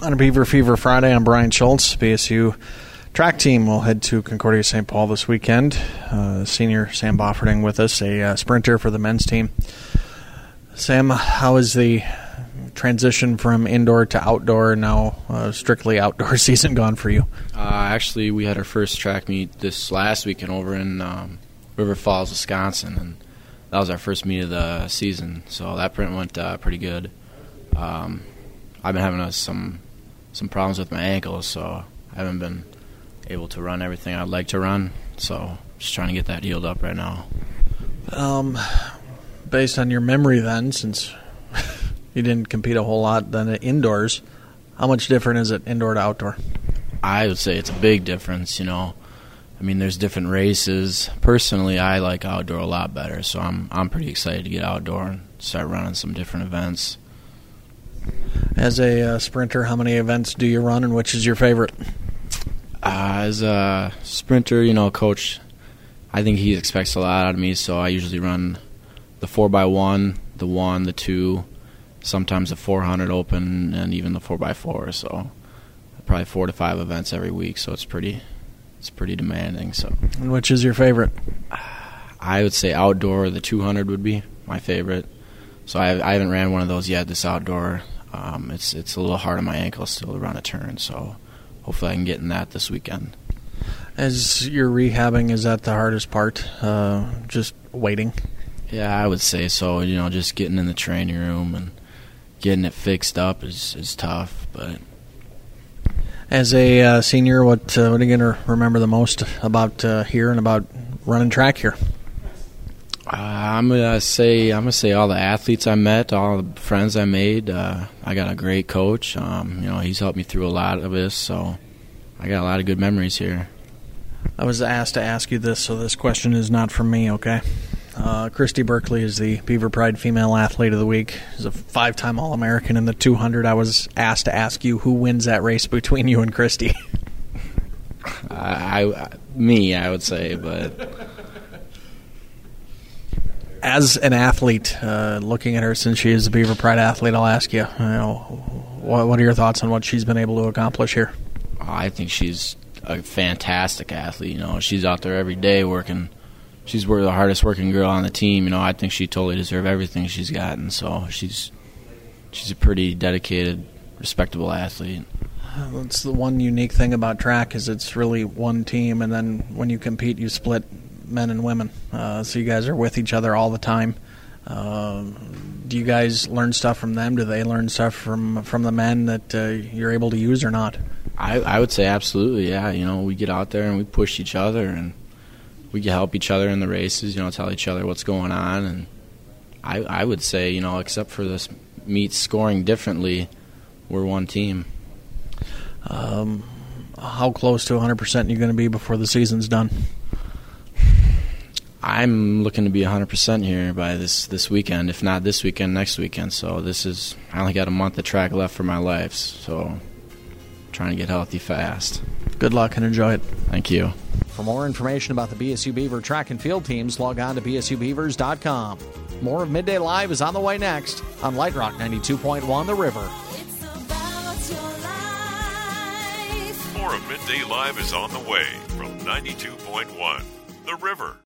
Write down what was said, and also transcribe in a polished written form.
On a Beaver Fever Friday, I'm Brian Schultz. BSU track team will head to Concordia St. Paul this weekend. Senior Sam Bofferding with us, a sprinter for the men's team. Sam, how is the transition from indoor to outdoor, now strictly outdoor season gone for you? Actually, we had our first track meet this last weekend over in River Falls, Wisconsin, and that was our first meet of the season, so that print went pretty good. I've been having some problems with my ankles, so I haven't been able to run everything I'd like to run, so just trying to get that healed up right now. Based on your memory then, since you didn't compete a whole lot then indoors, how much different is it indoor to outdoor? I would say it's a big difference, you know. I mean, there's different races. Personally, I like outdoor a lot better, so I'm pretty excited to get outdoor and start running some different events. As a sprinter, how many events do you run, and which is your favorite? As a sprinter, you know, Coach, I think he expects a lot out of me, so I usually run the 4x1, the 1, the 2, sometimes the 400 open, and even the 4x4. So probably 4 to 5 events every week. So it's pretty demanding. So. And which is your favorite? I would say outdoor. The 200 would be my favorite. So I haven't ran one of those yet. This outdoor, it's a little hard on my ankle still to run a turn. So hopefully I can get in that this weekend. As you're rehabbing, is that the hardest part? Just waiting? Yeah, I would say so. You know, just getting in the training room and getting it fixed up is tough. But as a senior, what are you going to remember the most about here and about running track here? I'm gonna say all the athletes I met, all the friends I made. I got a great coach. You know, he's helped me through a lot of this, so I got a lot of good memories here. I was asked to ask you this, so this question is not from me, okay? Christy Berkeley is the Beaver Pride Female Athlete of the Week. She's a 5-time All-American in the 200. I was asked to ask you who wins that race between you and Christy. I would say, but as an athlete, looking at her since she is a Beaver Pride athlete, I'll ask you, what are your thoughts on what she's been able to accomplish here? I think she's a fantastic athlete. You know, she's out there every day working. She's the hardest working girl on the team. You know, I think she totally deserves everything she's gotten. So she's a pretty dedicated, respectable athlete. That's the one unique thing about track is it's really one team, and then when you compete, you split men and women. So you guys are with each other all the time. Do you guys learn stuff from them? Do they learn stuff from the men that you're able to use or not? I would say absolutely, yeah. You know, we get out there and we push each other and we can help each other in the races, you know, tell each other what's going on. And I would say, you know, except for this meet scoring differently, we're one team. How close to 100% are you going to be before the season's done? I'm looking to be 100% here by this weekend. If not this weekend, next weekend. So I only got a month of track left for my life. So I'm trying to get healthy fast. Good luck and enjoy it. Thank you. For more information about the BSU Beaver track and field teams, log on to bsubeavers.com. More of Midday Live is on the way next on Light Rock 92.1 The River. More of Midday Live is on the way from 92.1 The River.